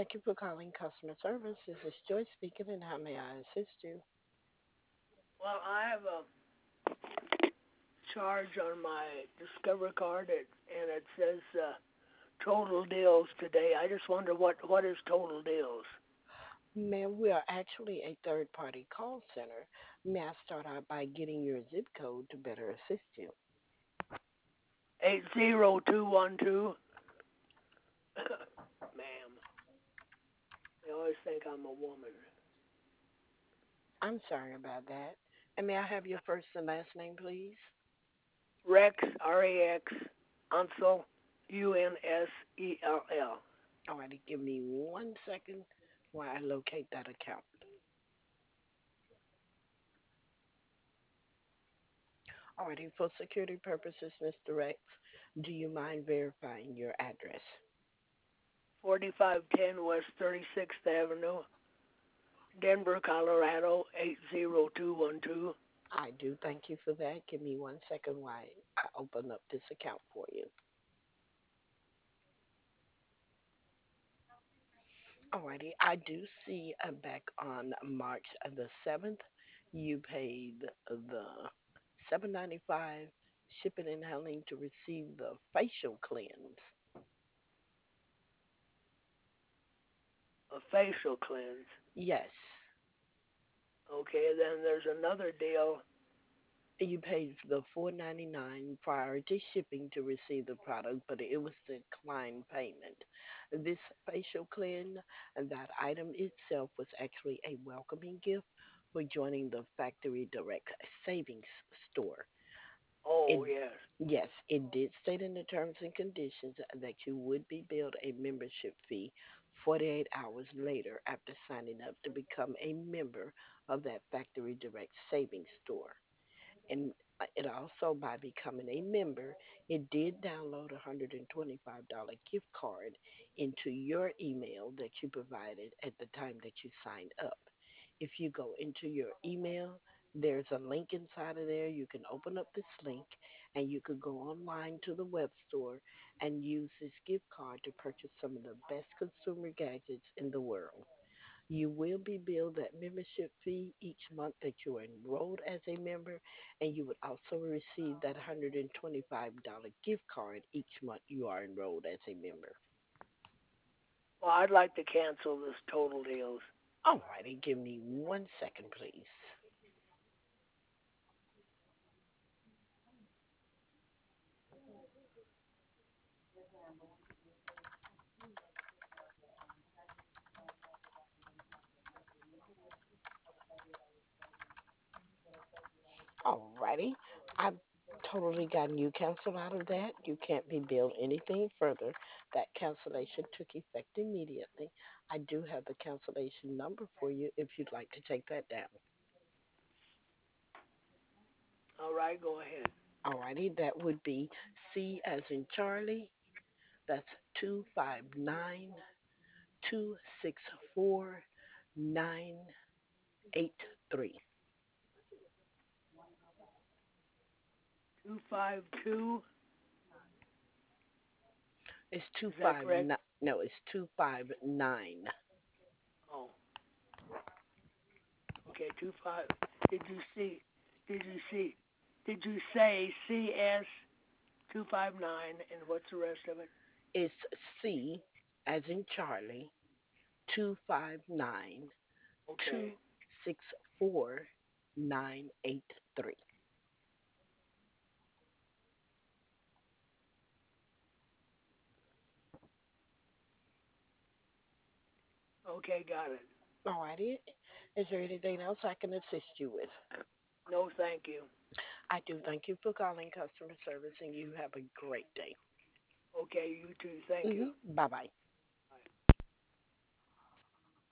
Thank you for calling customer service. This is Joy speaking, and how may I assist you? Well, I have a charge on my Discover card, and it says total deals today. I just wonder what is total deals. Ma'am, we are actually a third party call center. May I start out by getting your zip code to better assist you? 80212. Ma'am, they always think I'm a woman. I'm sorry about that. And may I have your first and last name, please? Rex, RAX, Unsel, UNSELL. Alrighty, give me 1 second while I locate that account. Alrighty, for security purposes, Mr. Rex, do you mind verifying your address? 4510 West 36th Avenue, Denver, Colorado 80212. I do thank you for that. Give me 1 second while I open up this account for you. Alrighty, I do see back on March the 7th, you paid the 7.95 shipping and handling to receive the facial cleanse. A facial cleanse. Yes, Okay, then there's another deal. you paid the 4.99 priority shipping to receive the product, but it was declined payment. This facial cleanse and that item itself was actually a welcoming gift for joining the Factory Direct Savings Store. It Oh, yes. Yes, it did state in the terms and conditions that you would be billed a membership fee 48 hours later after signing up to become a member of that Factory Direct Savings Store. And it also, by becoming a member, it did download a $125 gift card into your email that you provided at the time that you signed up. If you go into your email, there's a link inside of there. You can open up this link and you could go online to the web store and use this gift card to purchase some of the best consumer gadgets in the world. You will be billed that membership fee each month that you are enrolled as a member, and you would also receive that $125 gift card each month you are enrolled as a member. Well, I'd like to cancel this total deals. Alrighty, give me 1 second, please. Alrighty, I've totally gotten you canceled out of that. You can't be billed anything further. That cancellation took effect immediately. I do have the cancellation number for you if you'd like to take that down. All right, go ahead. Alrighty, that would be C as in Charlie. That's 259-264-983. 252. It's Is that correct? 259. No, it's 259. Oh, okay. 25. Did you see? Did you see? Did you say CS 259 and what's the rest of it? It's C as in Charlie. 259 two Okay. six four 983. Okay, got it. Alrighty. Is there anything else I can assist you with? No, thank you. I do thank you for calling customer service and you have a great day. Okay, you too. Thank you. Bye bye.